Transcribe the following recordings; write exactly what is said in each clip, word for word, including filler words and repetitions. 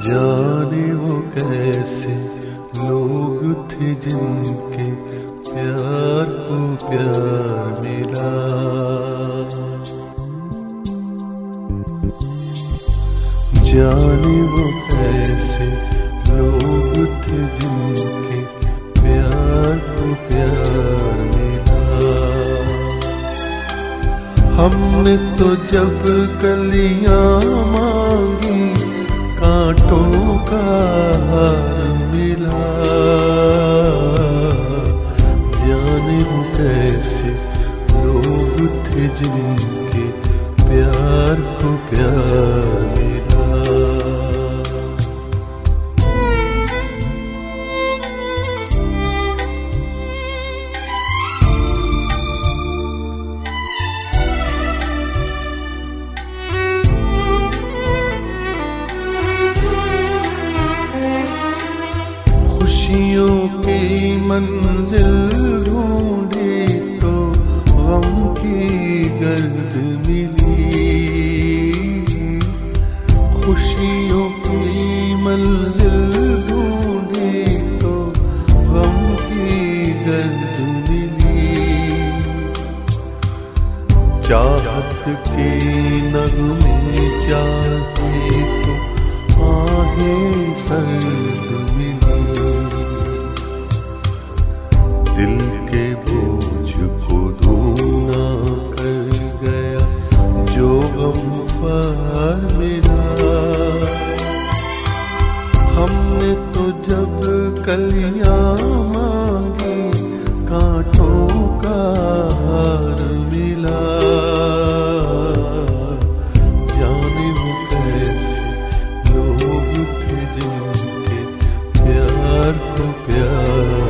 जाने वो कैसे लोग थे जिनके प्यार को प्यार मिला। जाने वो कैसे लोग थे जिनके प्यार को प्यार मिला। हमने तो जब कलियां मांगी कांटों का हार मिला। जाने वो कैसे लोग थे जिनके प्यार को प्यार मिला। खुशियों की मंजिल ढूंढी तो गम की गर्द मिली। खुशियों की मंजिल ढूंढी तो गम की गर्द मिली। चाहत के नगमे चाहे तो आहें सर्द मिली। दिल के बोझ को धूना कर गया जो गमख्वार मिला। हमने तो जब कलियां मांगी कांटों का हार मिला। जाने वो कैसे लोग थे जिनके प्यार को प्यार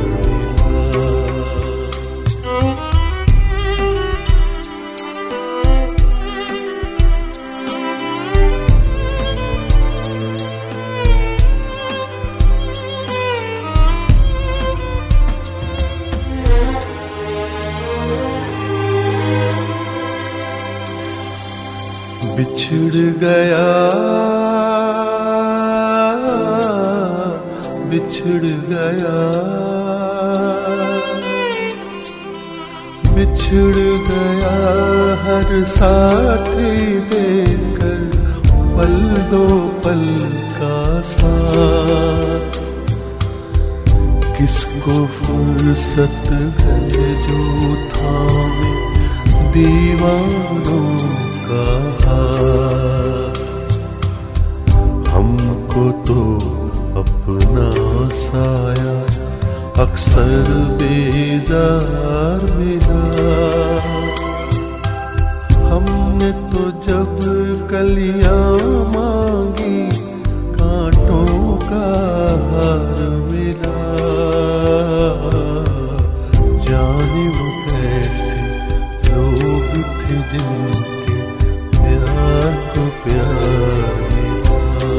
बिछड़ गया बिछड़ गया बिछड़ गया हर साथी देकर पल दो पल का साथ। किसको फुर्सत है जो थामे दीवारों का हाथ। हमको तो अपना साया अक्सर बेजार मिला। हमने तो जब कलियां मांगी कांटों का हार मिला। जाने वो कैसे लोग थे जिनके प्यार को प्यार मिला।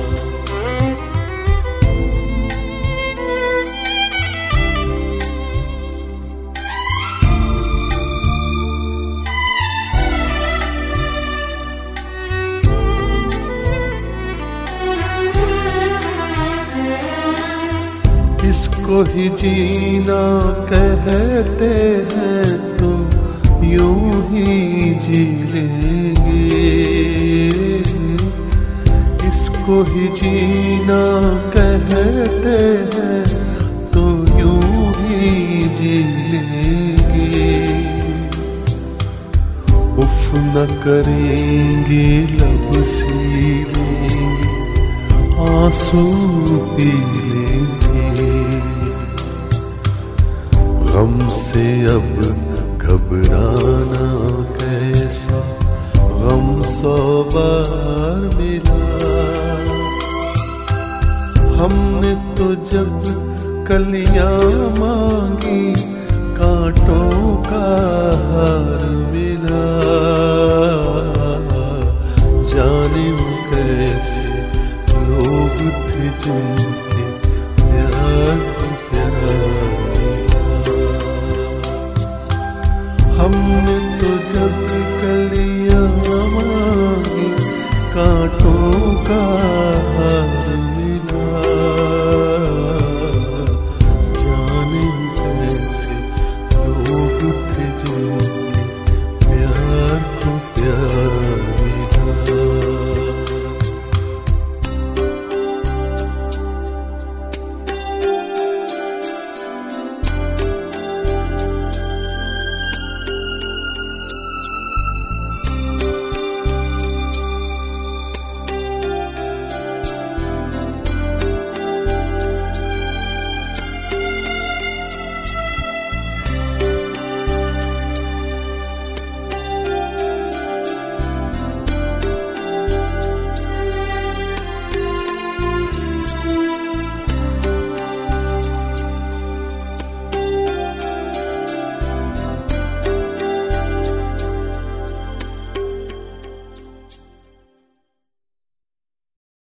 इसको ही जीना कहते हैं तो यूं ही जी लेंगे। इसको ही जीना कहते हैं तो यूं ही जी लेंगे। उफ न करेंगे लब सी लेंगे आंसू पी लेंगे। गम से अब घबराना कैसा गम सौ बार मिला। हमने तो जब कलियां मांगी कांटों का हार मिला। जाने वो कैसे लोग थे जिनके प्यार को प्यार मिला। हमने